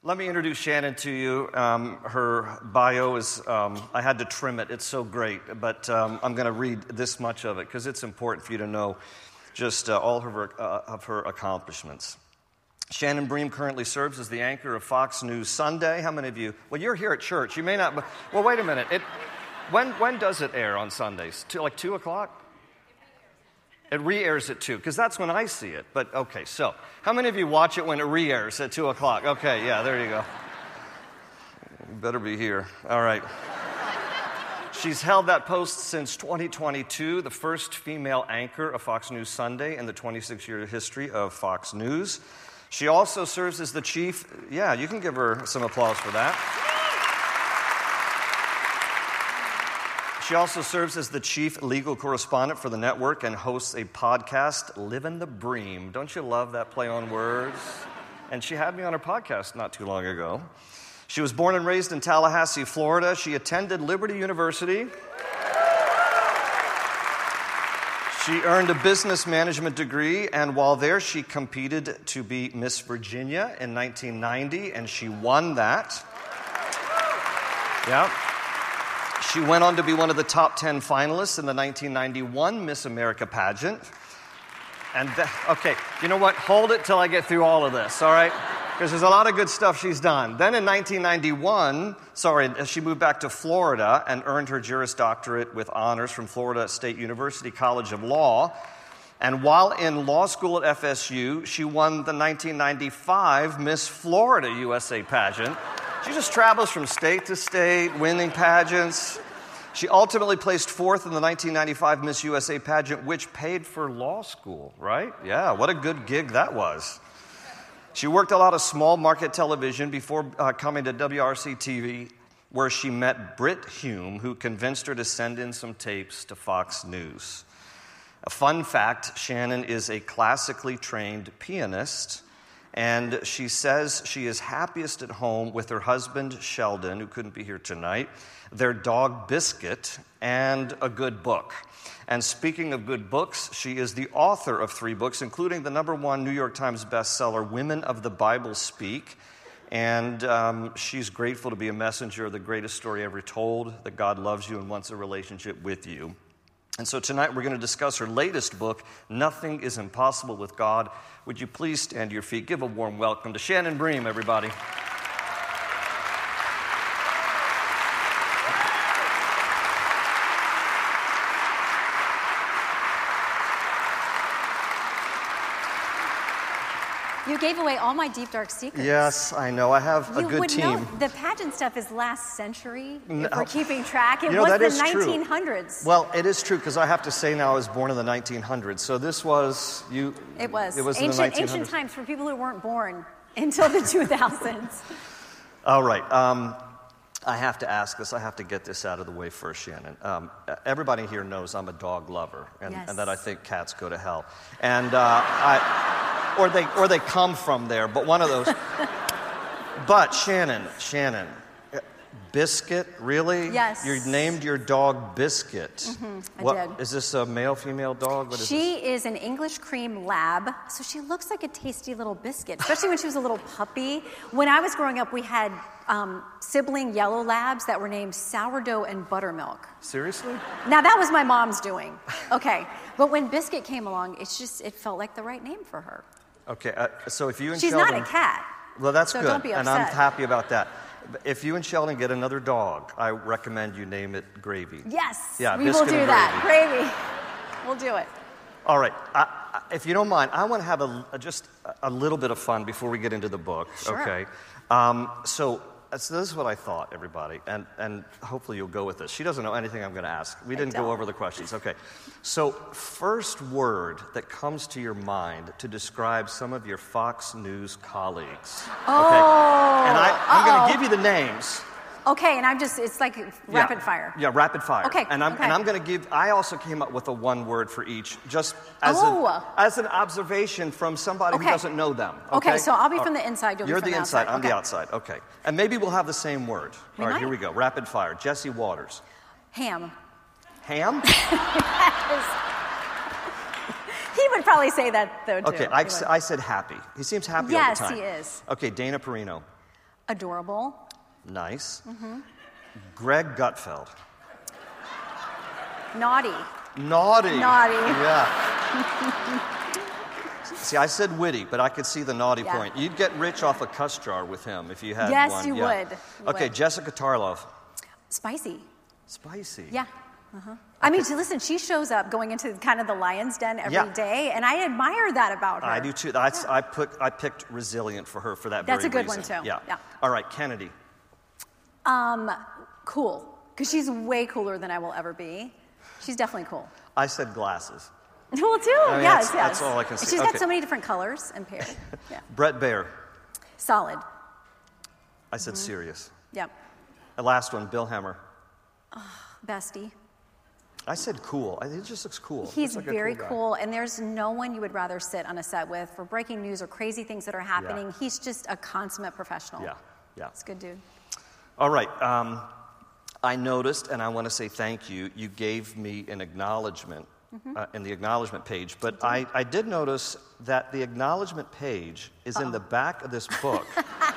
Let me introduce Shannon to you. Her bio is, I had to trim it. It's so great. But I'm going to read this much of it because it's important for you to know just all of her accomplishments. Shannon Bream currently serves as the anchor of Fox News Sunday. How many of you? Well, you're here at church. You may not. Well, wait a minute. When does it air on Sundays? Like 2 o'clock? It re-airs at 2, because that's when I see it. But, okay, so how many of you watch it when it re-airs at 2 o'clock? Okay, yeah, there you go. You better be here. All right. She's held that post since 2022, the first female anchor of Fox News Sunday in the 26-year history of Fox News. She also serves as the chief... Yeah, you can give her some applause for that. She also serves as the chief legal correspondent for the network and hosts a podcast, Livin' the Bream. Don't you love that play on words? And she had me on her podcast not too long ago. She was born and raised in Tallahassee, Florida. She attended Liberty University. She earned a business management degree, and while there, she competed to be Miss Virginia in 1990, and she won that. Yeah. She went on to be one of the top 10 finalists in the 1991 Miss America pageant. And, okay, you know what? Hold it till I get through all of this, all right? Because there's a lot of good stuff she's done. Then in 1991, she moved back to Florida and earned her Juris Doctorate with honors from Florida State University College of Law. And while in law school at FSU, she won the 1995 Miss Florida USA pageant. She just travels from state to state, winning pageants. She ultimately placed fourth in the 1995 Miss USA pageant, which paid for law school, right? Yeah, what a good gig that was. She worked a lot of small market television before coming to WRC-TV, where she met Brit Hume, who convinced her to send in some tapes to Fox News. A fun fact, Shannon is a classically trained pianist, and she says she is happiest at home with her husband, Sheldon, who couldn't be here tonight, their dog, Biscuit, and a good book. And speaking of good books, she is the author of 3 books, including the #1 New York Times bestseller, Women of the Bible Speak. And she's grateful to be a messenger of the greatest story ever told, that God loves you and wants a relationship with you. And so tonight we're going to discuss her latest book, Nothing is Impossible with God. Would you please stand to your feet? Give a warm welcome to Shannon Bream, everybody. You gave away all my deep, dark secrets. Yes, I know. I have a good team. Know the pageant stuff is last century, if we're keeping track. It was the 1900s. True. Well, it is true, because I have to say now I was born in the 1900s. So this was... It was ancient times for people who weren't born until the 2000s. All right. I have to ask this. I have to get this out of the way first, Shannon. Everybody here knows I'm a dog lover, and that I think cats go to hell. And or they come from there, but one of those. But Shannon, Biscuit, really? Yes. You named your dog Biscuit. Mm-hmm, I did. Is this a male, female dog? What is she is an English cream lab, so she looks like a tasty little biscuit, especially when she was a little puppy. When I was growing up, we had sibling yellow labs that were named Sourdough and Buttermilk. Seriously? Now, that was my mom's doing. Okay. But when Biscuit came along, it felt like the right name for her. Okay, so if you and She's Sheldon... not a cat. Well, that's so good, don't be upset. and I'm happy about that. If you and Sheldon get another dog, I recommend you name it Gravy. Yes, yeah, we will do that. Gravy. We'll do it. All right. If you don't mind, I want to have just a little bit of fun before we get into the book. Sure. Okay. So this is what I thought, everybody, and hopefully you'll go with this. She doesn't know anything I'm going to ask. We didn't go over the questions. Okay. So first word that comes to your mind to describe some of your Fox News colleagues. Oh. Okay. And I'm going to give you the names. Okay, and it's like rapid fire. Yeah, rapid fire. Okay. And I'm going to I also came up with a one word for each, just as an observation from somebody who doesn't know them. Okay, so I'll be from the inside, you'll be from the outside. You're the inside, I'm the outside. Okay. And maybe we'll have the same word. All right, here we go. Rapid fire. Jesse Waters. Ham. Ham? He would probably say that, though, too. Okay, I said happy. He seems happy all the time. Yes, he is. Okay, Dana Perino. Adorable. Nice. Greg Gutfeld. Naughty. Naughty. Naughty. Yeah. See, I said witty, but I could see the naughty Yeah. point. You'd get rich off a cuss jar with him if you had Yes, one. you would. You Okay, would. Jessica Tarlov. Spicy. Spicy. Yeah. I mean, listen, she shows up going into kind of the lion's den every day, and I admire that about her. I do too. I picked resilient for her for that That's very a good reason. one, too. Yeah. Yeah. All right, Kennedy. Cool, because she's way cooler than I will ever be. She's definitely cool. I said glasses. Well, too. I mean, Yes, that's all I can see. She's Okay. got so many different colors and pairs. Yeah. Brett Baer. Solid. I said serious. Yep. The last one, Bill Hemmer. Bestie. I said cool. It just looks cool. He's Looks like a very cool guy. cool, and there's no one you would rather sit on a set with for breaking news or crazy things that are happening. Yeah. He's just a consummate professional. Yeah, yeah. It's a good dude. All right. I noticed, and I want to say thank you. You gave me an acknowledgement in the acknowledgement page, but I did notice that the acknowledgement page is in the back of this book.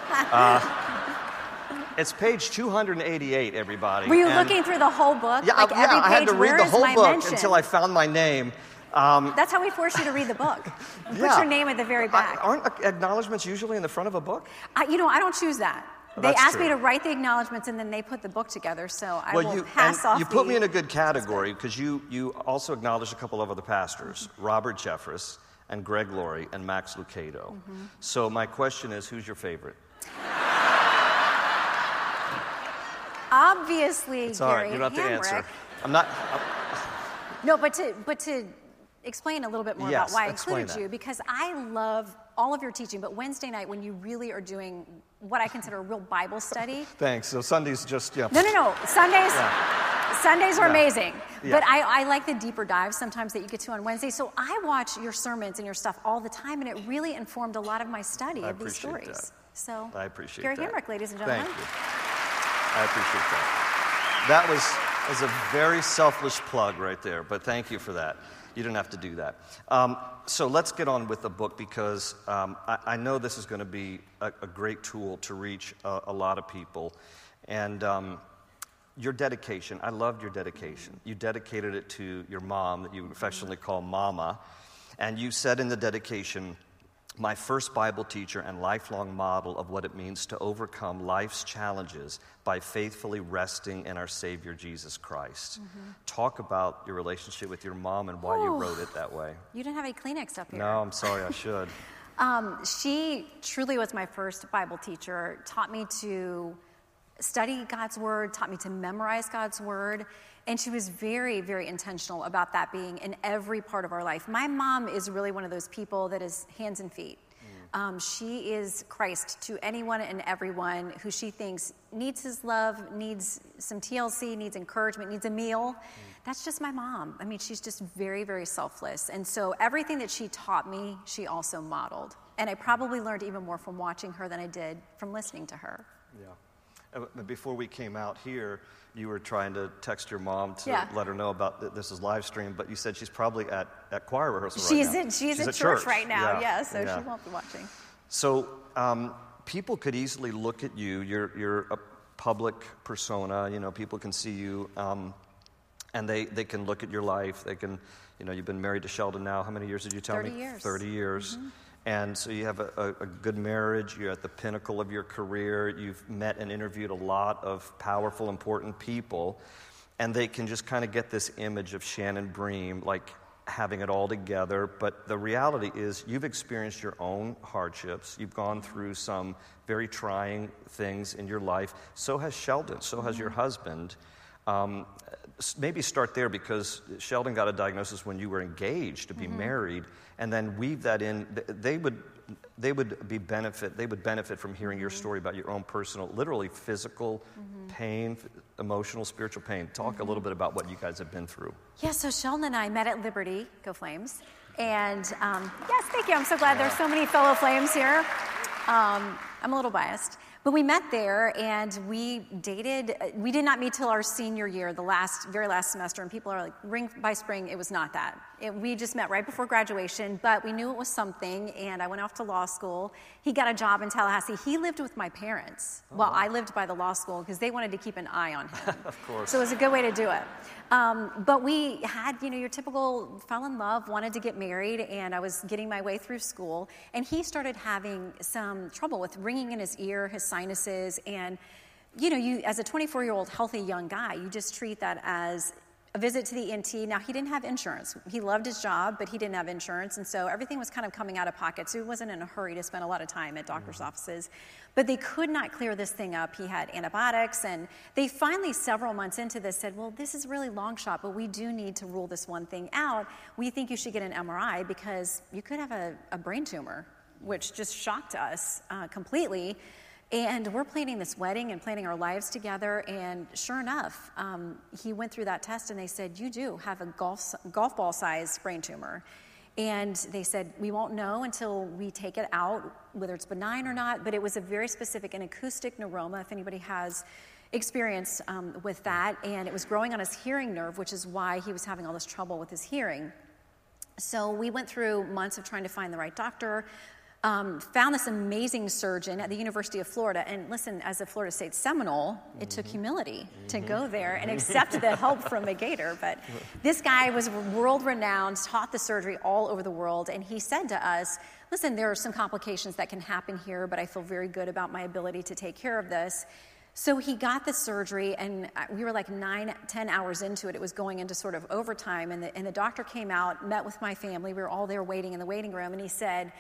It's page 288, everybody. Were you and- looking through the whole book? Yeah, like every I had to page, read where the is whole my book mention? until I found my name. That's how we force you to read the book. Put Yeah. your name at the very back. Aren't acknowledgements usually in the front of a book? I don't choose that. They That's asked true. me to write the acknowledgments, and then they put the book together, so I will you pass off you put the- me in a good category because you also acknowledged a couple of other pastors, Robert Jeffress and Greg Laurie and Max Lucado. So my question is, who's your favorite? Obviously, It's all right. Gary You don't have to Hamrick. answer. I'm not. No, but to explain a little bit more Yes, about why I explain included that. you, because I love all of your teaching, but Wednesday night when you really are doing what I consider a real Bible study. Thanks. So Sunday's just No. Sundays. Yeah. Sundays are Yeah. amazing, Yeah. but I like the deeper dives sometimes that you get to on Wednesday. So I watch your sermons and your stuff all the time, and it really informed a lot of my study I of these appreciate stories. that. So I appreciate Gary that. Hamrick, ladies and gentlemen. Thank you. I appreciate that. That was a very selfless plug right there, but thank you for that. You didn't have to do that. So let's get on with the book because I know this is going to be a great tool to reach a lot of people. And your dedication, I loved your dedication. You dedicated it to your mom that you affectionately call Mama. And you said in the dedication, my first Bible teacher and lifelong model of what it means to overcome life's challenges by faithfully resting in our Savior, Jesus Christ. Talk about your relationship with your mom and why you wrote it that way. You didn't have any Kleenex up here. No, I'm sorry, I should. She truly was my first Bible teacher, taught me to study God's Word, taught me to memorize God's Word, and she was very, very intentional about that being in every part of our life. My mom is really one of those people that is hands and feet. She is Christ to anyone and everyone who she thinks needs his love, needs some TLC, needs encouragement, needs a meal. That's just my mom. I mean, she's just very, very selfless. And so everything that she taught me, she also modeled. And I probably learned even more from watching her than I did from listening to her. Yeah. Before we came out here, you were trying to text your mom to Yeah. let her know about this is live stream, but you said she's probably at choir rehearsal She's right now. she's at at church right now, Yeah, so yeah. she won't be watching. So people could easily look at you. You're a public persona. You know, people can see you, and they can look at your life. They can, you've been married to Sheldon now. How many years did you tell 30 me? years. 30 years. And so you have a good marriage. You're at the pinnacle of your career. You've met and interviewed a lot of powerful, important people. And they can just kind of get this image of Shannon Bream, like having it all together. But the reality is you've experienced your own hardships. You've gone through some very trying things in your life. So has Sheldon. So has your husband. Maybe start there because Sheldon got a diagnosis when you were engaged to be married, and then weave that in. They would benefit from hearing your story about your own personal, literally physical pain, emotional, spiritual pain. Talk a little bit about what you guys have been through. Yeah, so Sheldon and I met at Liberty, go Flames. And yes, thank you. I'm so glad there's so many fellow Flames here. I'm a little biased. But we met there, and we dated. We did not meet till our senior year, the very last semester, and people are like, by spring, it was not that. We just met right before graduation, but we knew it was something, and I went off to law school. He got a job in Tallahassee. He lived with my parents while I lived by the law school because they wanted to keep an eye on him. Of course. So it was a good way to do it. But we had, your typical fell in love, wanted to get married, and I was getting my way through school, and he started having some trouble with ringing in his ear, his sinuses, and, you as a 24-year-old healthy young guy, you just treat that as a visit to the ENT. Now, he didn't have insurance. He loved his job, but he didn't have insurance, and so everything was kind of coming out of pocket, so he wasn't in a hurry to spend a lot of time at doctor's offices. But they could not clear this thing up. He had antibiotics, and they finally, several months into this, said, well, this is really long shot, but we do need to rule this one thing out. We think you should get an MRI because you could have a brain tumor, which just shocked us completely. And we're planning this wedding and planning our lives together, and sure enough, he went through that test, and they said, you do have a golf ball-sized brain tumor. And they said, we won't know until we take it out, whether it's benign or not, but it was a very specific, an acoustic neuroma, if anybody has experience with that, and it was growing on his hearing nerve, which is why he was having all this trouble with his hearing. So we went through months of trying to find the right doctor, found this amazing surgeon at the University of Florida. And listen, as a Florida State Seminole, it took humility to go there and accept the help from McGator. But this guy was world-renowned, taught the surgery all over the world. And he said to us, listen, there are some complications that can happen here, but I feel very good about my ability to take care of this. So he got the surgery, and we were like 9-10 hours into it. It was going into sort of overtime. And the doctor came out, met with my family. We were all there waiting in the waiting room. And he said,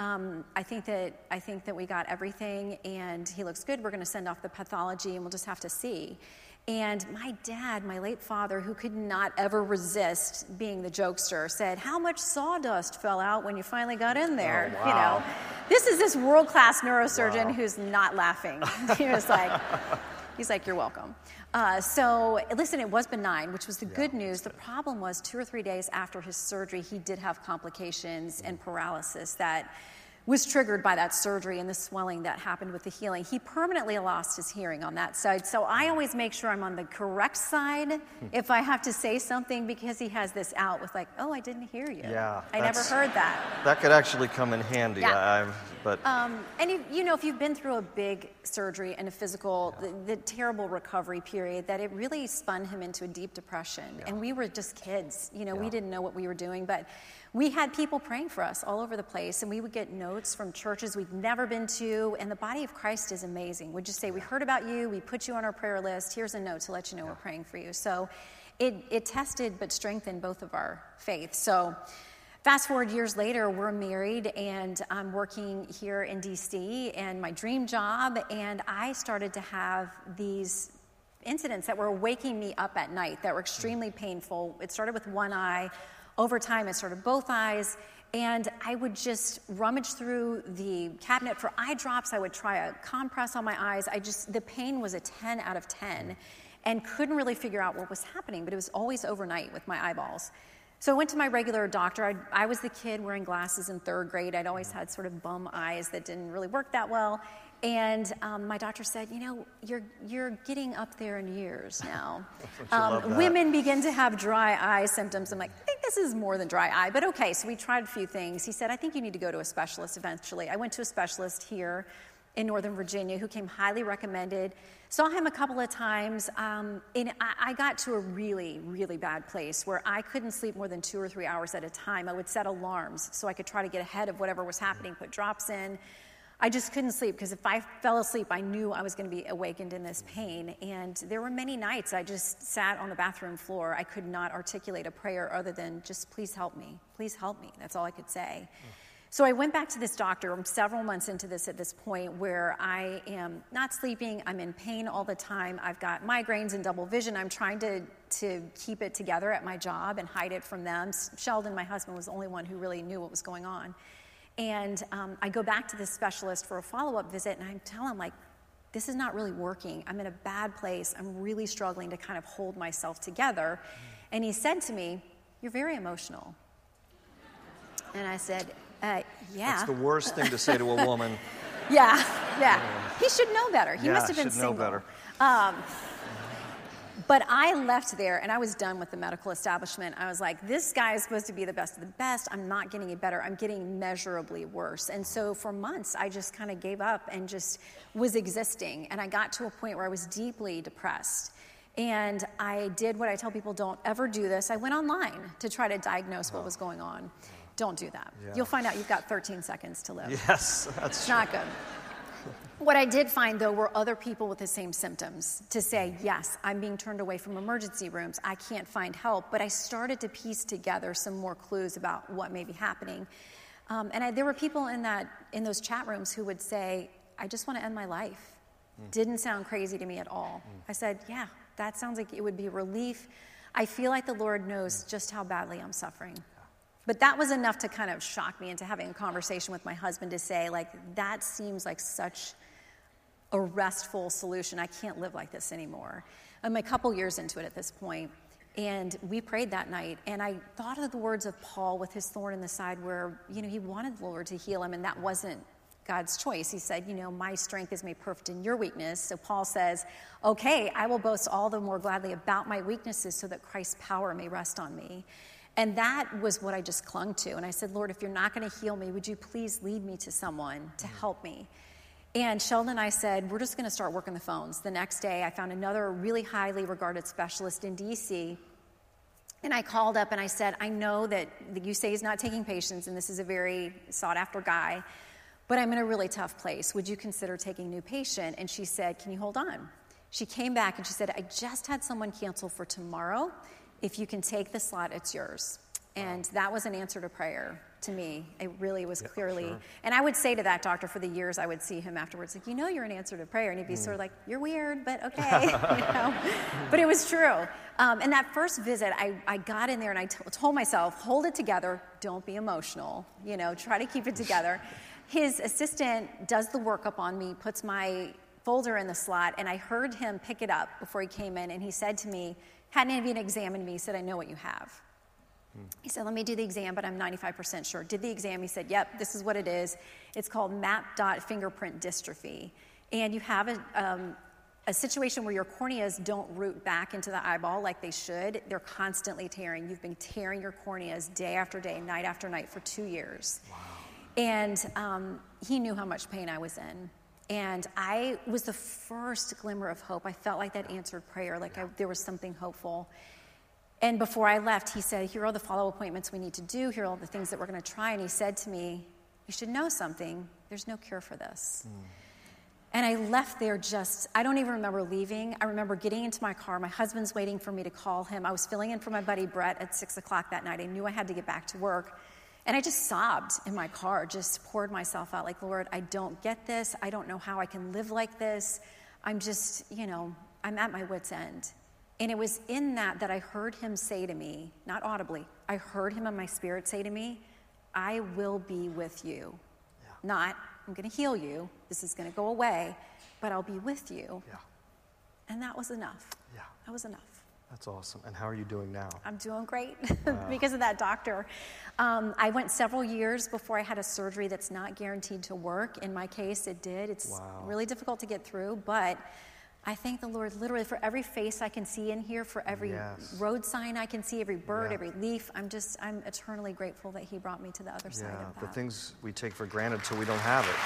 I think that we got everything, and he looks good. We're going to send off the pathology, and we'll just have to see. And my dad, my late father, who could not ever resist being the jokester, said, how much sawdust fell out when you finally got in there? Oh, wow. This is this world-class neurosurgeon who's not laughing. He's like, you're welcome. So listen, it was benign, which was the good news. The problem was 2 or 3 days after his surgery, he did have complications and paralysis that was triggered by that surgery and the swelling that happened with the healing. He permanently lost his hearing on that side. So I always make sure I'm on the correct side if I have to say something, because he has this out with like, oh, I didn't hear you. Yeah, I never heard that. That could actually come in handy. Yeah. And if you've been through a big surgery and a physical, the terrible recovery period, that it really spun him into a deep depression. Yeah. And we were just kids. We didn't know what we were doing, but we had people praying for us all over the place, and we would get notes from churches we'd never been to, and the body of Christ is amazing. We'd just say, we heard about you, we put you on our prayer list, here's a note to let you know we're praying for you. So it tested but strengthened both of our faith. So fast forward years later, we're married, and I'm working here in D.C. and my dream job, and I started to have these incidents that were waking me up at night that were extremely painful. It started with one eye. Over time, it started both eyes, and I would just rummage through the cabinet for eye drops. I would try a compress on my eyes. The pain was a 10 out of 10, and couldn't really figure out what was happening, but it was always overnight with my eyeballs. So I went to my regular doctor. I was the kid wearing glasses in 3rd grade. I'd always had sort of bum eyes that didn't really work that well. And my doctor said, you're getting up there in years now. Women begin to have dry eye symptoms. I'm like, I think this is more than dry eye. But okay, so we tried a few things. He said, I think you need to go to a specialist eventually. I went to a specialist here in Northern Virginia who came highly recommended. Saw him a couple of times. And I got to a really, really bad place where I couldn't sleep more than 2 or 3 hours at a time. I would set alarms so I could try to get ahead of whatever was happening, put drops in. I just couldn't sleep, because if I fell asleep, I knew I was going to be awakened in this pain. And there were many nights I just sat on the bathroom floor. I could not articulate a prayer other than just, please help me. Please help me. That's all I could say. So I went back to this doctor. I'm several months into this at this point, where I am not sleeping. I'm in pain all the time. I've got migraines and double vision. I'm trying to keep it together at my job and hide it from them. Sheldon, my husband, was the only one who really knew what was going on. And I go back to this specialist for a follow-up visit, and I tell him, like, this is not really working. I'm in a bad place. I'm really struggling to kind of hold myself together. And he said to me, you're very emotional. And I said, yeah. That's the worst thing to say to a woman. Yeah. Yeah, he should know better. He must have been should single. know better. But I left there, and I was done with the medical establishment. I was like, this guy is supposed to be the best of the best. I'm not getting it better. I'm getting measurably worse. And so for months, I just kind of gave up and just was existing. And I got to a point where I was deeply depressed. And I did what I tell people, don't ever do this. I went online to try to diagnose what was going on. Don't do that. Yeah. You'll find out you've got 13 seconds to live. Yes, that's It's not good. What I did find, though, were other people with the same symptoms to say, yes, I'm being turned away from emergency rooms. I can't find help. But I started to piece together some more clues about what may be happening. There were people in those chat rooms who would say, I just want to end my life. Didn't sound crazy to me at all. I said, yeah, that sounds like it would be relief. I feel like the Lord knows just how badly I'm suffering. But that was enough to kind of shock me into having a conversation with my husband to say, like, that seems like such a restful solution. I can't live like this anymore. I'm a couple years into it at this point, and we prayed that night, and I thought of the words of Paul with his thorn in the side where, he wanted the Lord to heal him, and that wasn't God's choice. He said, my strength is made perfect in your weakness. So Paul says, okay, I will boast all the more gladly about my weaknesses so that Christ's power may rest on me. And that was what I just clung to. And I said, Lord, if you're not going to heal me, would you please lead me to someone to help me? And Sheldon and I said, we're just going to start working the phones. The next day, I found another really highly regarded specialist in D.C., and I called up and I said, I know that you say he's not taking patients, and this is a very sought-after guy, but I'm in a really tough place. Would you consider taking a new patient? And she said, can you hold on? She came back and she said, I just had someone cancel for tomorrow. If you can take the slot, it's yours. And that was an answer to prayer to me. It really was clearly. Sure. And I would say to that doctor for the years, I would see him afterwards, like, you're an answer to prayer. And he'd be sort of like, you're weird, but okay. But it was true. And that first visit, I got in there and I told myself, hold it together. Don't be emotional. Try to keep it together. His assistant does the workup on me, puts my folder in the slot, and I heard him pick it up before he came in, and he said to me, hadn't even examined me, he said, I know what you have. He said, let me do the exam, but I'm 95% sure. Did the exam, he said, yep, this is what it is. It's called MAP fingerprint dystrophy. And you have a situation where your corneas don't root back into the eyeball like they should. They're constantly tearing. You've been tearing your corneas day after day, night after night for 2 years. Wow. And he knew how much pain I was in. And I was the first glimmer of hope. I felt like that answered prayer, like there was something hopeful. And before I left, he said, here are the follow-up appointments we need to do. Here are all the things that we're going to try. And he said to me, you should know something. There's no cure for this. And I left there I don't even remember leaving. I remember getting into my car. My husband's waiting for me to call him. I was filling in for my buddy Brett at 6 o'clock that night. I knew I had to get back to work. And I just sobbed in my car, just poured myself out like, Lord, I don't get this. I don't know how I can live like this. I'm just, I'm at my wit's end. And it was in that I heard him say to me, not audibly, I heard him in my spirit say to me, I will be with you. Yeah. Not, I'm going to heal you. This is going to go away, but I'll be with you. Yeah. And that was enough. Yeah. That was enough. That's awesome. And how are you doing now? I'm doing great because of that doctor. I went several years before I had a surgery that's not guaranteed to work. In my case, it did. It's really difficult to get through, but I thank the Lord literally for every face I can see in here, for every road sign I can see, every bird, every leaf. I'm eternally grateful that he brought me to the other side of that. The things we take for granted till we don't have it.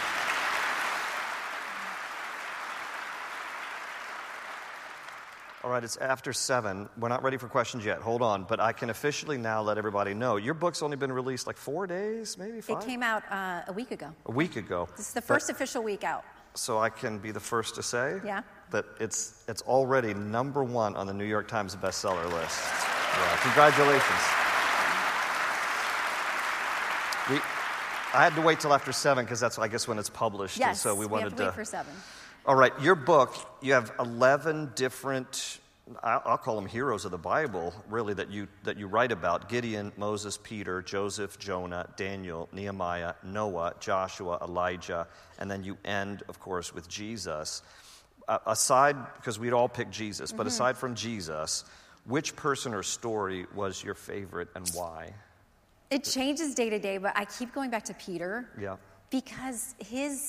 All right, it's after 7. We're not ready for questions yet. Hold on. But I can officially now let everybody know. Your book's only been released like 4 days, maybe 5? It came out a week ago. A week ago. This is the first official week out. So I can be the first to say that it's already #1 on the New York Times bestseller list. Yeah, congratulations. I had to wait till after 7 because that's, I guess, when it's published. Yes, and so we wanted have to wait for 7. All right, your book, you have 11 different, I'll call them heroes of the Bible, really, that you write about. Gideon, Moses, Peter, Joseph, Jonah, Daniel, Nehemiah, Noah, Joshua, Elijah, and then you end, of course, with Jesus. Aside, because we'd all pick Jesus, but aside from Jesus, which person or story was your favorite and why? It changes day to day, but I keep going back to Peter. Yeah. Because his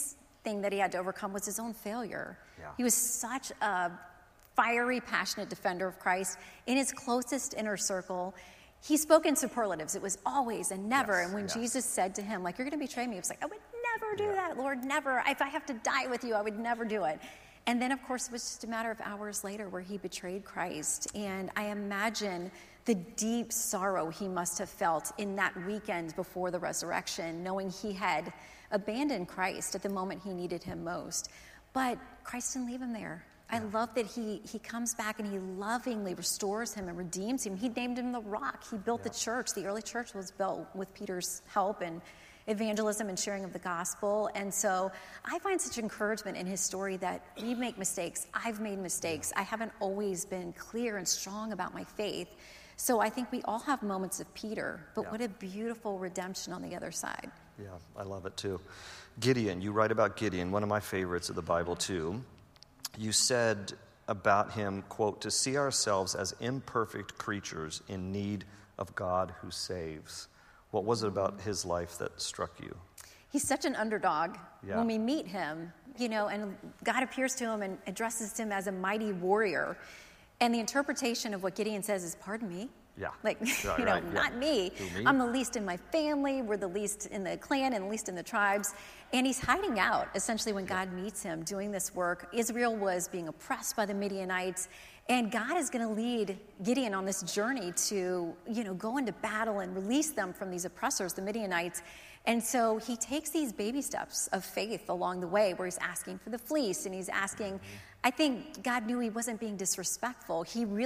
thing that he had to overcome was his own failure. Yeah. He was such a fiery, passionate defender of Christ in his closest inner circle. He spoke in superlatives. It was always and never. Yes, and when yes. Jesus said to him, like, you're going to betray me, he was like, I would never do that, Lord, never. If I have to die with you, I would never do it. And then, of course, it was just a matter of hours later where he betrayed Christ. And I imagine the deep sorrow he must have felt in that weekend before the resurrection, knowing he had abandoned Christ at the moment he needed him most. But Christ didn't leave him there. I love that he comes back and he lovingly restores him and redeems him. He named him the Rock. He built the church. The early church was built with Peter's help and evangelism and sharing of the gospel. And so I find such encouragement in his story that we make mistakes. I've made mistakes. I haven't always been clear and strong about my faith. So I think we all have moments of Peter, but what a beautiful redemption on the other side. Yeah, I love it too. Gideon, you write about Gideon, one of my favorites of the Bible too. You said about him, quote, to see ourselves as imperfect creatures in need of God who saves. What was it about his life that struck you? He's such an underdog. Yeah. When we meet him, and God appears to him and addresses him as a mighty warrior. And the interpretation of what Gideon says is, pardon me? Yeah. Like, Right, not me. Who, me. I'm the least in my family. We're the least in the clan and the least in the tribes. And he's hiding out, essentially, when God meets him doing this work. Israel was being oppressed by the Midianites. And God is going to lead Gideon on this journey to, go into battle and release them from these oppressors, the Midianites. And so he takes these baby steps of faith along the way where he's asking for the fleece and he's asking, I think God knew he wasn't being disrespectful.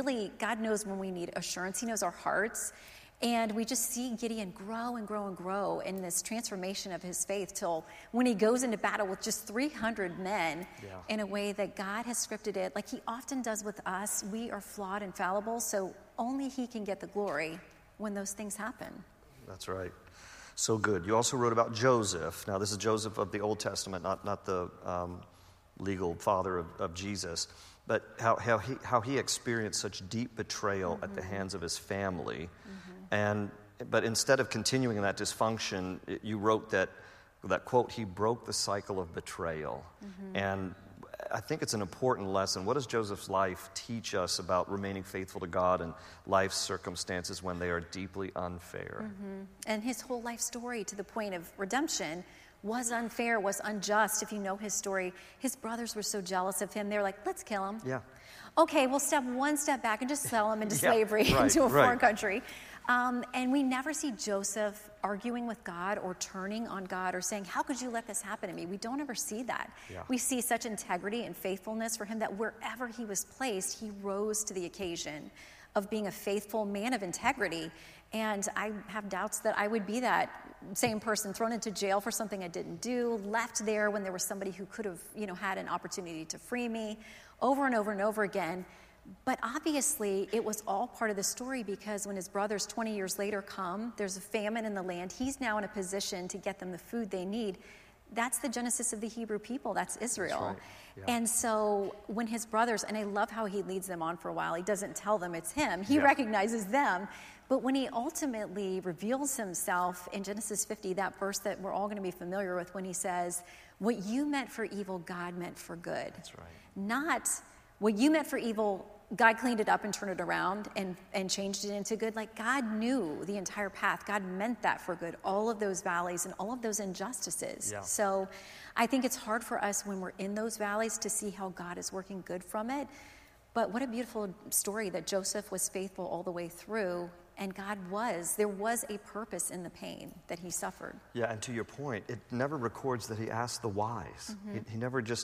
God knows when we need assurance. He knows our hearts. And we just see Gideon grow and grow and grow in this transformation of his faith till when he goes into battle with just 300 men in a way that God has scripted it. Like he often does with us, we are flawed and fallible, so only he can get the glory when those things happen. That's right. So good. You also wrote about Joseph. Now, this is Joseph of the Old Testament, not the legal father of Jesus, but how he experienced such deep betrayal at the hands of his family. But instead of continuing in that dysfunction, you wrote that quote, he broke the cycle of betrayal. And I think it's an important lesson. What does Joseph's life teach us about remaining faithful to God in life's circumstances when they are deeply unfair? And his whole life story to the point of redemption was unfair, was unjust. If you know his story, his brothers were so jealous of him. They were like, let's kill him. Yeah. Okay, we'll step one step back and just sell him into slavery into a foreign country. And we never see Joseph arguing with God or turning on God or saying, how could you let this happen to me? We don't ever see that. Yeah. We see such integrity and faithfulness for him that wherever he was placed, he rose to the occasion of being a faithful man of integrity. And I have doubts that I would be that same person thrown into jail for something I didn't do, left there when there was somebody who could have, had an opportunity to free me over and over and over again. But obviously, it was all part of the story because when his brothers 20 years later come, there's a famine in the land. He's now in a position to get them the food they need. That's the genesis of the Hebrew people. That's Israel. That's right. Yeah. And so when his brothers, and I love how he leads them on for a while. He doesn't tell them it's him. He recognizes them. But when he ultimately reveals himself in Genesis 50, that verse that we're all going to be familiar with when he says, what you meant for evil, God meant for good. That's right. Not what you meant for evil, God cleaned it up and turned it around and changed it into good. Like God knew the entire path. God meant that for good, all of those valleys and all of those injustices. Yeah. So I think it's hard for us when we're in those valleys to see how God is working good from it. But what a beautiful story that Joseph was faithful all the way through. And there was a purpose in the pain that he suffered. Yeah, and to your point, it never records that he asked the whys. He never just,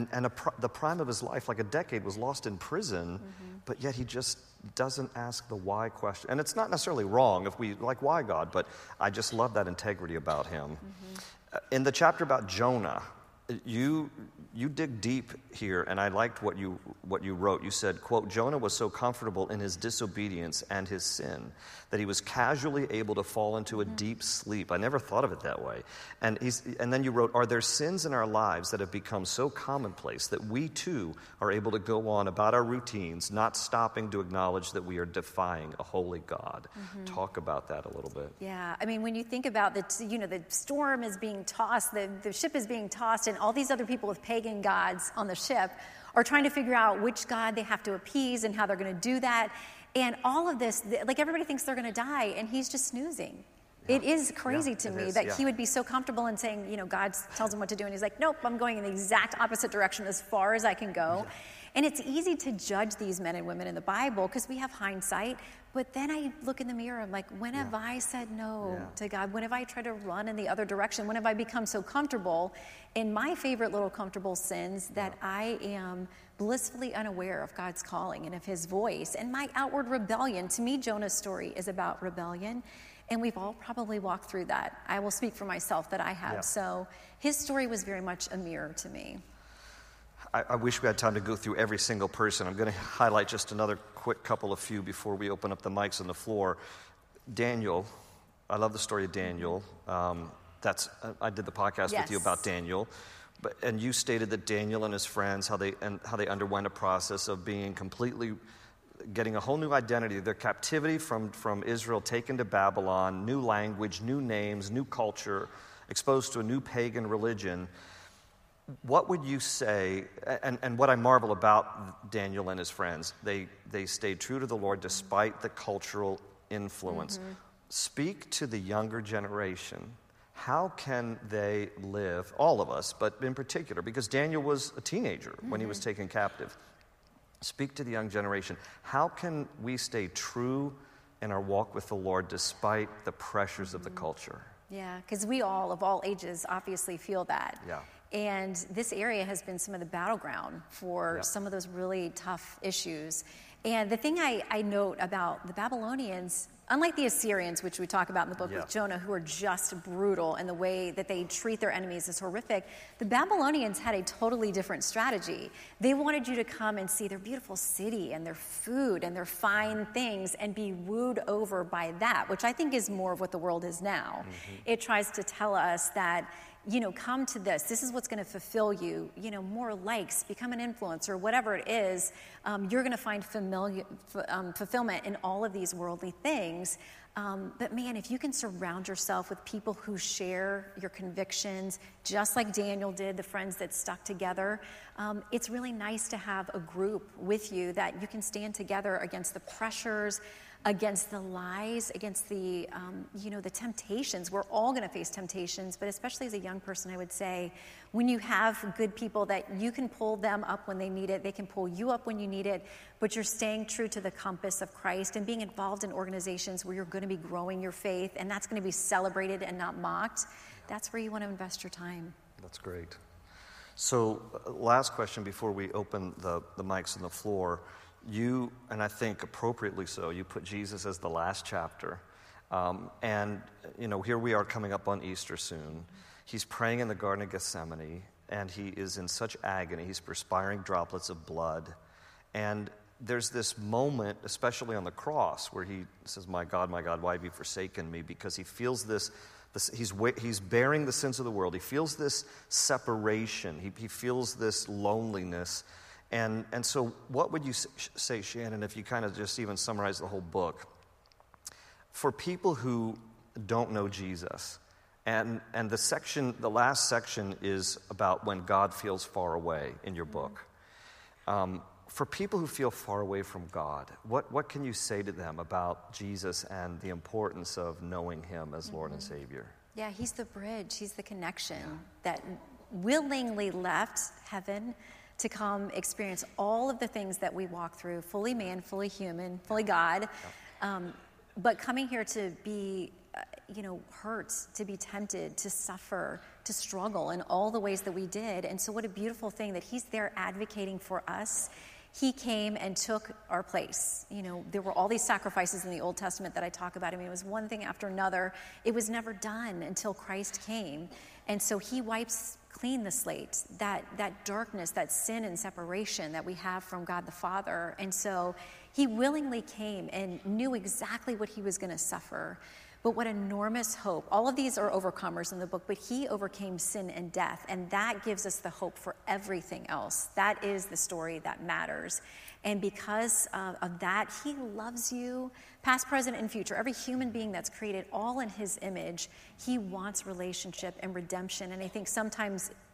the prime of his life, like a decade, was lost in prison, but yet he just doesn't ask the why question. And it's not necessarily wrong if we like, why God, but I just love that integrity about him. In the chapter about Jonah, you dig deep here, and I liked what you wrote. You said, quote, Jonah was so comfortable in his disobedience and his sin that he was casually able to fall into a deep sleep. I never thought of it that way. And then you wrote, are there sins in our lives that have become so commonplace that we too are able to go on about our routines, not stopping to acknowledge that we are defying a holy God? Talk about that a little bit. Yeah, I mean, when you think about the storm is being tossed, the ship is being tossed, and all these other people with pagan gods on the ship are trying to figure out which god they have to appease and how they're going to do that. And all of this, like everybody thinks they're going to die, and he's just snoozing. Yeah. It is crazy to me that he would be so comfortable in saying, you know, God tells him what to do, and he's like, nope, I'm going in the exact opposite direction as far as I can go. Yeah. And it's easy to judge these men and women in the Bible because we have hindsight, but then I look in the mirror, I'm like, when have I said no to God? When have I tried to run in the other direction? When have I become so comfortable in my favorite little comfortable sins that I am blissfully unaware of God's calling and of his voice and my outward rebellion? To me, Jonah's story is about rebellion, and we've all probably walked through that. I will speak for myself that I have. Yeah. So his story was very much a mirror to me. I wish we had time to go through every single person. I'm going to highlight just another quick couple of few before we open up the mics on the floor. Daniel, I love the story of Daniel. I did the podcast with you about Daniel. And you stated that Daniel and his friends, how they underwent a process of being completely, getting a whole new identity. Their captivity from Israel taken to Babylon, new language, new names, new culture, exposed to a new pagan religion. What would you say, and what I marvel about Daniel and his friends, they stayed true to the Lord despite the cultural influence. Mm-hmm. Speak to the younger generation. How can they live, all of us, but in particular, because Daniel was a teenager when he was taken captive. Speak to the young generation. How can we stay true in our walk with the Lord despite the pressures of the culture? Yeah, because we all, of all ages, obviously feel that. Yeah. And this area has been some of the battleground for some of those really tough issues. And the thing I note about the Babylonians, unlike the Assyrians, which we talk about in the book with Jonah, who are just brutal and the way that they treat their enemies is horrific, the Babylonians had a totally different strategy. They wanted you to come and see their beautiful city and their food and their fine things and be wooed over by that, which I think is more of what the world is now. Mm-hmm. It tries to tell us that, you know, come to this. This is what's going to fulfill you. You know, more likes, become an influencer, whatever it is. You're going to find fulfillment in all of these worldly things. But man, if you can surround yourself with people who share your convictions, just like Daniel did, the friends that stuck together, it's really nice to have a group with you that you can stand together against the pressures, against the lies, against the, the temptations. We're all going to face temptations, but especially as a young person, I would say, when you have good people that you can pull them up when they need it, they can pull you up when you need it, but you're staying true to the compass of Christ and being involved in organizations where you're going to be growing your faith, and that's going to be celebrated and not mocked. That's where you want to invest your time. That's great. So, last question before we open the mics on the floor. You, and I think appropriately so, you put Jesus as the last chapter. And, here we are coming up on Easter soon. He's praying in the Garden of Gethsemane, and he is in such agony. He's perspiring droplets of blood. And there's this moment, especially on the cross, where he says, my God, why have you forsaken me? Because he feels this he's bearing the sins of the world. He feels this separation. He feels this loneliness. And so what would you say, Shannon, if you kind of just even summarize the whole book? For people who don't know Jesus, and the last section is about when God feels far away in your book. For people who feel far away from God, what can you say to them about Jesus and the importance of knowing him as Lord and Savior? Yeah, he's the bridge. He's the connection that willingly left heaven to come experience all of the things that we walk through, fully man, fully human, fully God, but coming here to be, hurt, to be tempted, to suffer, to struggle in all the ways that we did. And so what a beautiful thing that he's there advocating for us. He came and took our place. There were all these sacrifices in the Old Testament that I talk about. I mean, it was one thing after another. It was never done until Christ came. And so he wipes clean the slate, that darkness, that sin and separation that we have from God the Father. And so he willingly came and knew exactly what he was going to suffer. But what enormous hope. All of these are overcomers in the book, but he overcame sin and death, and that gives us the hope for everything else. That is the story that matters. And because of that, he loves you, past, present, and future. Every human being that's created all in his image, he wants relationship and redemption. And I think sometimes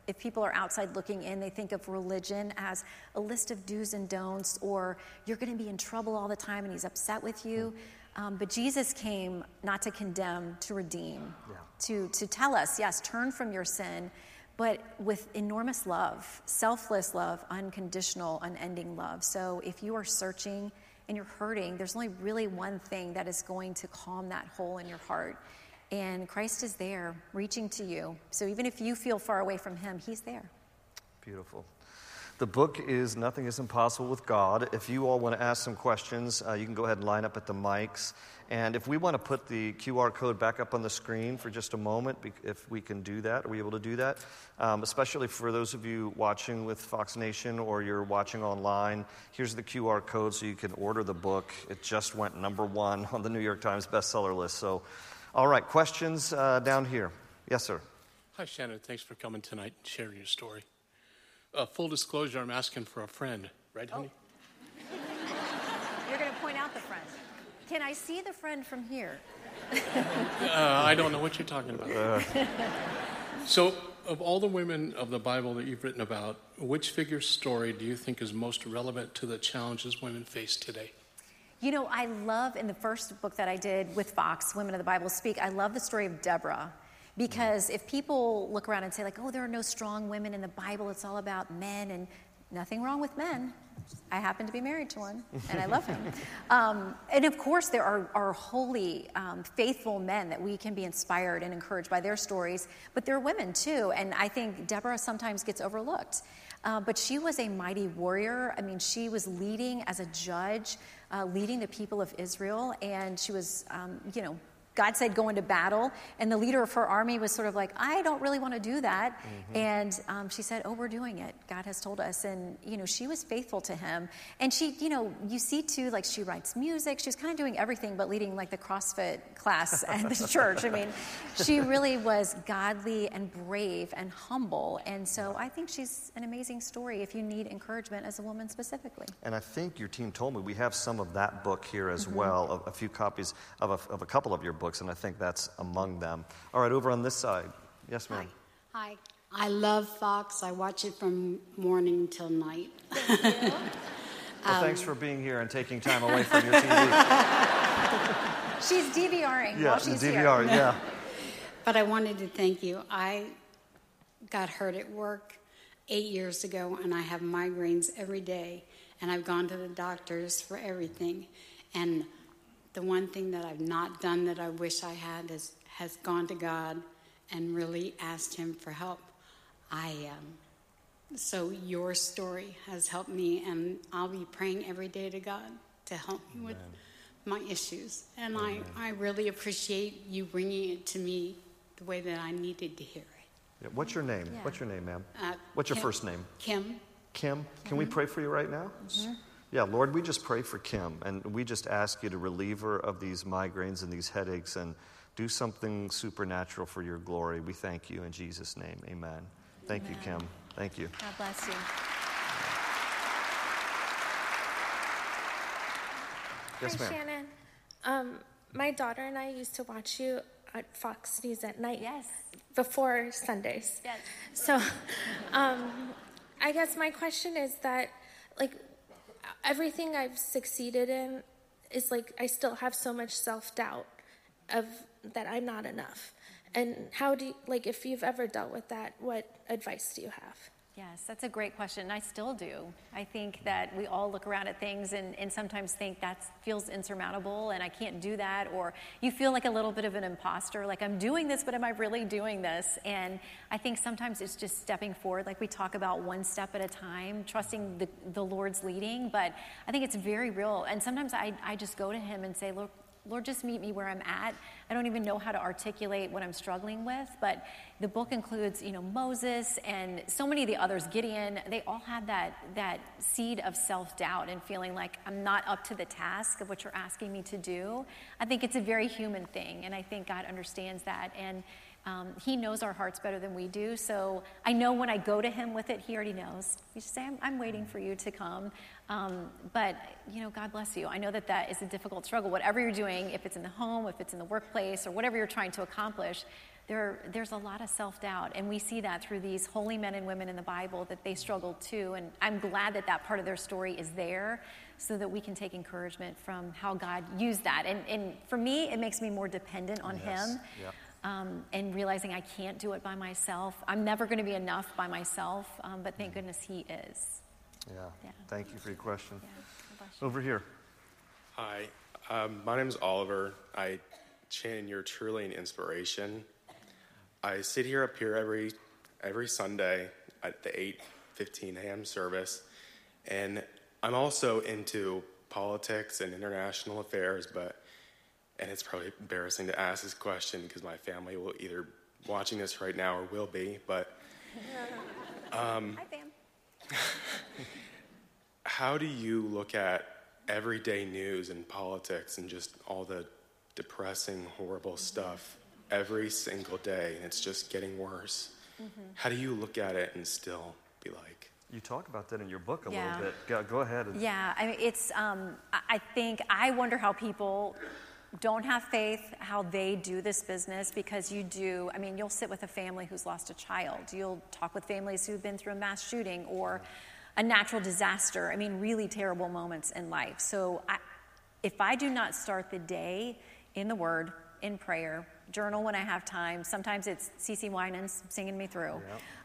if people are outside looking in, they think of religion as a list of do's and don'ts, or you're going to be in trouble all the time and he's upset with you. But Jesus came not to condemn, to redeem, to tell us, yes, turn from your sin, but with enormous love, selfless love, unconditional, unending love. So if you are searching and you're hurting, there's only really one thing that is going to calm that hole in your heart. And Christ is there, reaching to you. So even if you feel far away from him, he's there. Beautiful. The book is Nothing is Impossible with God. If you all want to ask some questions, you can go ahead and line up at the mics. And if we want to put the QR code back up on the screen for just a moment, if we can do that, are we able to do that? Especially for those of you watching with Fox Nation or you're watching online, here's the QR code so you can order the book. It just went #1 on the New York Times bestseller list. So, all right, questions down here. Yes, sir. Hi, Shannon. Thanks for coming tonight and sharing your story. Full disclosure, I'm asking for a friend, right, honey? You're going to point out the friend. Can I see the friend from here? I don't know what you're talking about. So, of all the women of the Bible that you've written about, which figure's story do you think is most relevant to the challenges women face today? You know, I love, in the first book that I did with Fox, Women of the Bible Speak, I love the story of Deborah. Because if people look around and say, like, oh, there are no strong women in the Bible, it's all about men, and nothing wrong with men. I happen to be married to one, and I love him. And of course, there are holy, faithful men that we can be inspired and encouraged by their stories, but there are women too, and I think Deborah sometimes gets overlooked. But she was a mighty warrior. I mean, she was leading as a judge, leading the people of Israel, and she was, God said go into battle, and the leader of her army was sort of like, I don't really want to do that. And she said, oh, we're doing it. God has told us. And, she was faithful to him. And she, you see too, like she writes music. She's kind of doing everything but leading like the CrossFit class at the church. I mean, she really was godly and brave and humble. And so I think she's an amazing story if you need encouragement as a woman specifically. And I think your team told me we have some of that book here as well, a few copies of a couple of your books, and I think that's among them. All right, over on this side. Yes, ma'am. Hi. I love Fox. I watch it from morning till night. Thank you. Well, thanks for being here and taking time away from your TV. She's DVRing while she's DVR, here. Yeah. But I wanted to thank you. I got hurt at work 8 years ago, and I have migraines every day, and I've gone to the doctors for everything. And the one thing that I've not done that I wish I had has gone to God and really asked him for help. So your story has helped me, and I'll be praying every day to God to help me with my issues. And I really appreciate you bringing it to me the way that I needed to hear it. Yeah. What's your name? Yeah. What's your name, ma'am? What's your first name? Kim. Kim? Can we pray for you right now? Yeah, Lord, we just pray for Kim, and we just ask you to relieve her of these migraines and these headaches and do something supernatural for your glory. We thank you in Jesus' name. Amen. Thank you, Kim. Thank you. God bless you. Yes, Hi, ma'am. Shannon. My daughter and I used to watch you at Fox News at night. Yes. Before Sundays. Yes. So, I guess my question is that, like, everything I've succeeded in is like I still have so much self-doubt of that I'm not enough. And how do you, like, if you've ever dealt with that, what advice do you have? Yes, that's a great question. I still do. I think that we all look around at things and sometimes think that feels insurmountable and I can't do that, or you feel like a little bit of an imposter, like I'm doing this, but am I really doing this? And I think sometimes it's just stepping forward, like we talk about, one step at a time, trusting the Lord's leading. But I think it's very real. And sometimes I just go to him and say, Lord, just meet me where I'm at. I don't even know how to articulate what I'm struggling with, but the book includes, Moses and so many of the others, Gideon. They all had that seed of self-doubt and feeling like I'm not up to the task of what you're asking me to do. I think it's a very human thing, and I think God understands that, and he knows our hearts better than we do. So I know when I go to him with it, he already knows. You just say, I'm waiting for you to come. But, God bless you. I know that is a difficult struggle. Whatever you're doing, if it's in the home, if it's in the workplace, or whatever you're trying to accomplish, there's a lot of self-doubt, and we see that through these holy men and women in the Bible, that they struggled too. And I'm glad that that part of their story is there, so that we can take encouragement from how God used that. And for me, it makes me more dependent on Him. Yep. And realizing I can't do it by myself. I'm never going to be enough by myself, but thank goodness He is. Yeah. Thank you for your question. Yeah. God bless you. Over here. Hi, my name is Oliver. I chant You're Truly an Inspiration. I sit here up here every Sunday at the 8:15 a.m. service, and I'm also into politics and international affairs, and it's probably embarrassing to ask this question because my family will either watching this right now or will be, but Hi, fam. how do you look at everyday news and politics and just all the depressing, horrible stuff every single day, and it's just getting worse? How do you look at it and still be like... You talk about that in your book a Yeah. little bit. Go ahead. Yeah, I mean, it's, I wonder how people don't have faith, how they do this business, because you'll sit with a family who's lost a child. You'll talk with families who've been through a mass shooting or a natural disaster. I mean, really terrible moments in life. So if I do not start the day in the Word, in prayer, journal when I have time. Sometimes it's CeCe Winans singing me through.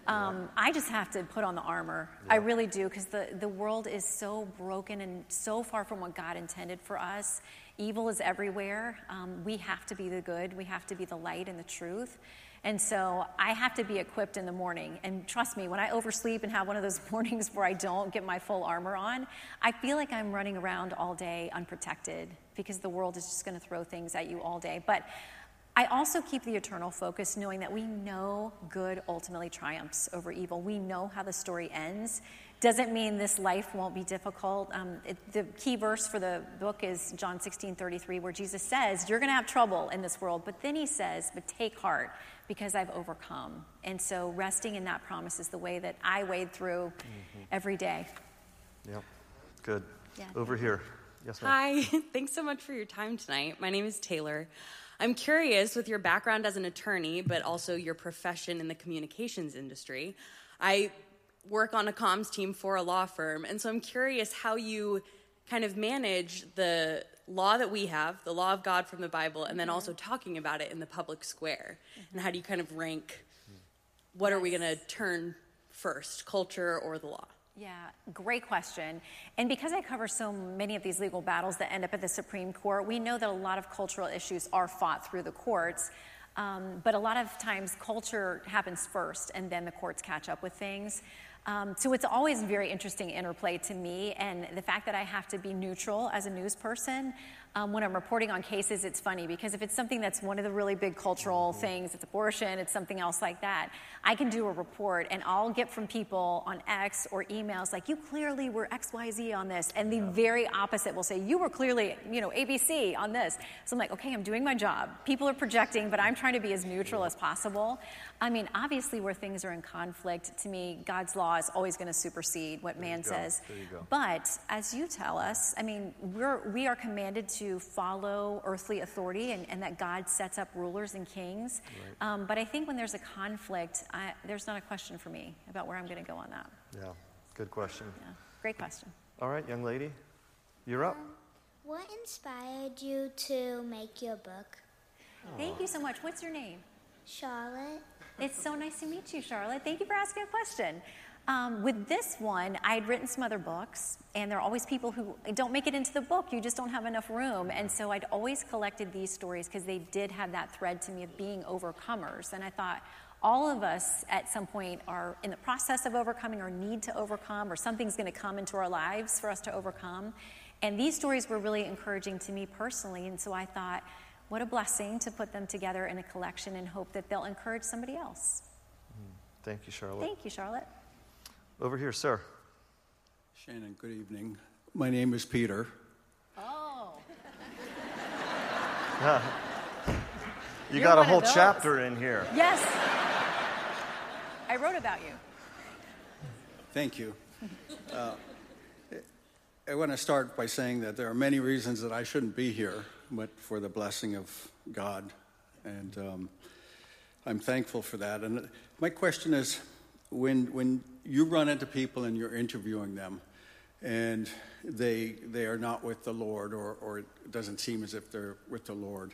I just have to put on the armor. I really do, because the world is so broken and so far from what God intended for us. Evil is everywhere. We have to be the good. We have to be the light and the truth. And so I have to be equipped in the morning. And trust me, when I oversleep and have one of those mornings where I don't get my full armor on, I feel like I'm running around all day unprotected, because the world is just going to throw things at you all day. But I also keep the eternal focus, knowing that we know good ultimately triumphs over evil. We know how the story ends. Doesn't mean this life won't be difficult. The key verse for the book is John 16:33, where Jesus says, you're going to have trouble in this world. But then he says, but take heart, because I've overcome. And so resting in that promise is the way that I wade through every day. Yep. Good. Yeah. Over here. Yes, ma'am. Hi, thanks so much for your time tonight. My name is Taylor. I'm curious, with your background as an attorney, but also your profession in the communications industry, I work on a comms team for a law firm, and so I'm curious how you kind of manage the law that we have, the law of God from the Bible, and then also talking about it in the public square, and how do you kind of rank, what are we going to turn first, culture or the law? Yeah, great question. And because I cover so many of these legal battles that end up at the Supreme Court, we know that a lot of cultural issues are fought through the courts. But a lot of times culture happens first and then the courts catch up with things. So it's always a very interesting interplay to me, and the fact that I have to be neutral as a news person. When I'm reporting on cases, it's funny, because if it's something that's one of the really big cultural things, it's abortion, it's something else like that, I can do a report and I'll get from people on X or emails like, you clearly were XYZ on this, and the very opposite will say, you were clearly, ABC on this. So I'm like, okay, I'm doing my job. People are projecting, but I'm trying to be as neutral as possible. I mean, obviously where things are in conflict, to me, God's law is always going to supersede what man says. There you go. But as you tell us, I mean, we are commanded to follow earthly authority, and that God sets up rulers and kings. Right. But I think when there's a conflict, there's not a question for me about where I'm going to go on that. Yeah, good question. Yeah, great question. All right, young lady, you're up. What inspired you to make your book? Thank you so much. What's your name? Charlotte. It's so nice to meet you, Charlotte. Thank you for asking a question. With this one, I had written some other books, and there are always people who don't make it into the book. You just don't have enough room. And so I'd always collected these stories because they did have that thread to me of being overcomers. And I thought all of us at some point are in the process of overcoming or need to overcome, or something's going to come into our lives for us to overcome. And these stories were really encouraging to me personally. And so I thought, what a blessing to put them together in a collection and hope that they'll encourage somebody else. Thank you, Charlotte. Thank you, Charlotte. Over here, sir. Shannon, good evening. My name is Peter. Oh. You You're got a one of whole those. chapter in here. Yes. I wrote about you. Thank you. I want to start by saying that there are many reasons that I shouldn't be here, but for the blessing of God. And I'm thankful for that. And my question is, when you run into people and you're interviewing them, and they are not with the Lord, or it doesn't seem as if they're with the Lord,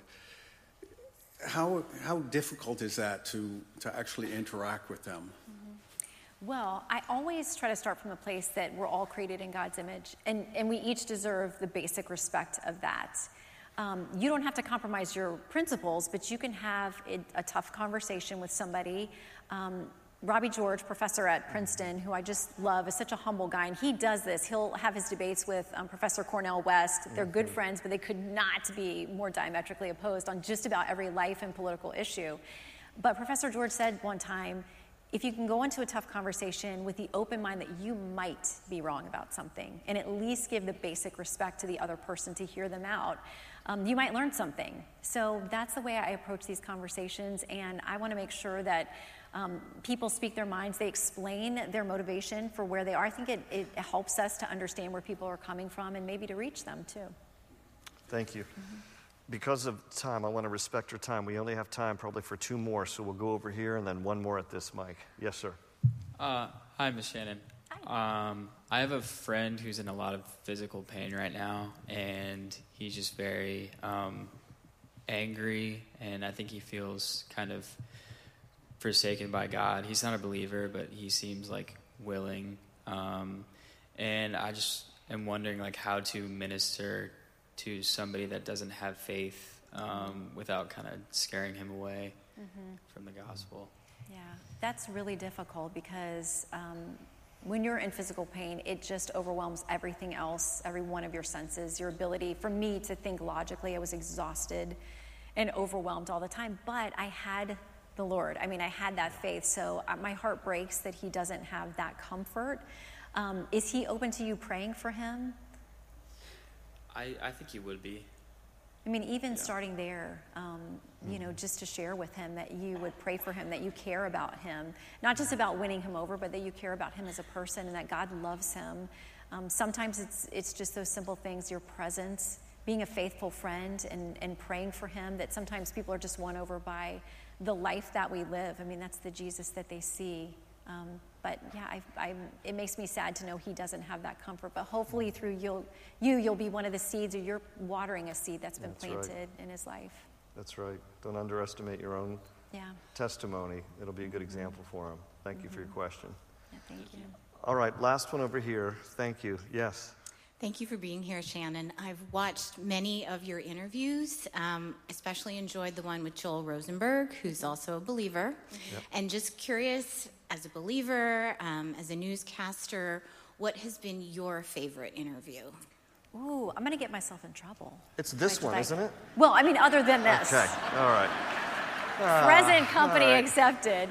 how difficult is that to actually interact with them? Well, I always try to start from the place that we're all created in God's image, and we each deserve the basic respect of that. You don't have to compromise your principles, but you can have a tough conversation with somebody. Robbie George, professor at Princeton, who I just love, is such a humble guy, and he does this. He'll have his debates with Professor Cornel West. They're good friends, but they could not be more diametrically opposed on just about every life and political issue. But Professor George said one time, if you can go into a tough conversation with the open mind that you might be wrong about something, and at least give the basic respect to the other person to hear them out, you might learn something. So that's the way I approach these conversations, and I want to make sure that people speak their minds, they explain their motivation for where they are. I think it helps us to understand where people are coming from and maybe to reach them too. Thank you. Because of time, I want to respect your time. We only have time probably for 2 more, so we'll go over here and then 1 more at this mic. Yes, sir. Hi, Miss Shannon. Hi. I have a friend who's in a lot of physical pain right now, and he's just very angry, and I think he feels kind of forsaken by God. He's not a believer, but he seems like willing. And I just am wondering like how to minister to somebody that doesn't have faith without kind of scaring him away from the gospel. Yeah, that's really difficult because when you're in physical pain, it just overwhelms everything else, every one of your senses, your ability. For me to think logically, I was exhausted and overwhelmed all the time, but I had the Lord. I mean, I had that faith, so my heart breaks that he doesn't have that comfort. Is he open to you praying for him? I think he would be. I mean, even starting there, you know, just to share with him that you would pray for him, that you care about him, not just about winning him over, but that you care about him as a person and that God loves him. Sometimes it's just those simple things, your presence, being a faithful friend and praying for him, that sometimes people are just won over by the life that we live. I mean, that's the Jesus that they see. But yeah, it makes me sad to know he doesn't have that comfort. But hopefully through you'll be one of the seeds, or you're watering a seed that's been planted in his life. That's right. Don't underestimate your own testimony. It'll be a good example for him. Thank you for your question. Yeah, thank you. All right, last one over here. Thank you. Yes. Thank you for being here, Shannon. I've watched many of your interviews, especially enjoyed the one with Joel Rosenberg, who's also a believer. Yep. And just curious, as a believer, as a newscaster, what has been your favorite interview? Ooh, I'm going to get myself in trouble. It's this one, isn't it? Well, I mean, other than this. Okay, all right. Present company accepted.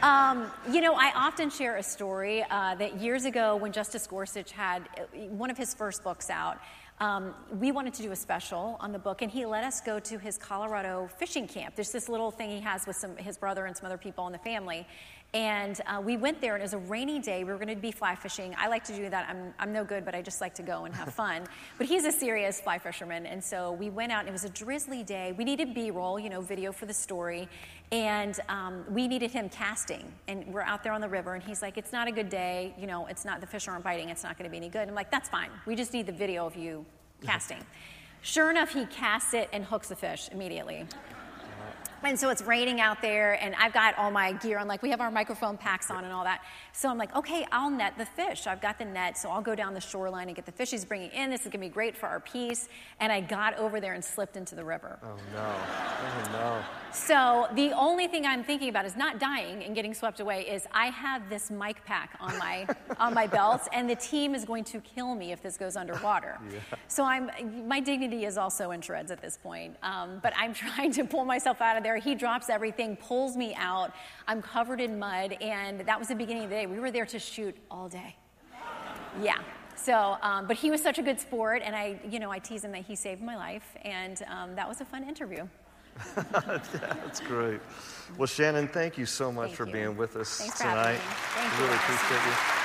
You know, I often share a story that years ago when Justice Gorsuch had one of his first books out, we wanted to do a special on the book, and he let us go to his Colorado fishing camp. There's this little thing he has with his brother and some other people in the family. And we went there, and it was a rainy day. We were going to be fly fishing. I like to do that. I'm no good, but I just like to go and have fun. But he's a serious fly fisherman, and so we went out, and it was a drizzly day. We needed B-roll, you know, video for the story, and we needed him casting. And we're out there on the river, and he's like, it's not a good day. You know, it's not, the fish aren't biting. It's not going to be any good. And I'm like, that's fine. We just need the video of you casting. Sure enough, he casts it and hooks the fish immediately. And so it's raining out there, and I've got all my gear on. Like, we have our microphone packs on and all that. So I'm like, okay, I'll net the fish. I've got the net, so I'll go down the shoreline and get the fish he's bringing in. This is going to be great for our piece. And I got over there and slipped into the river. Oh, no. Oh, no. So the only thing I'm thinking about is not dying and getting swept away, is I have this mic pack on my belt, and the team is going to kill me if this goes underwater. Yeah. So my dignity is also in shreds at this point. But I'm trying to pull myself out of there. He drops everything, pulls me out. I'm covered in mud, and that was the beginning of the day. We were there to shoot all day. Yeah. So, but he was such a good sport, and I tease him that he saved my life, and that was a fun interview. That's great. Well, Shannon, thank you so much for being with us Thanks tonight. For having me. Thank really you. appreciate you.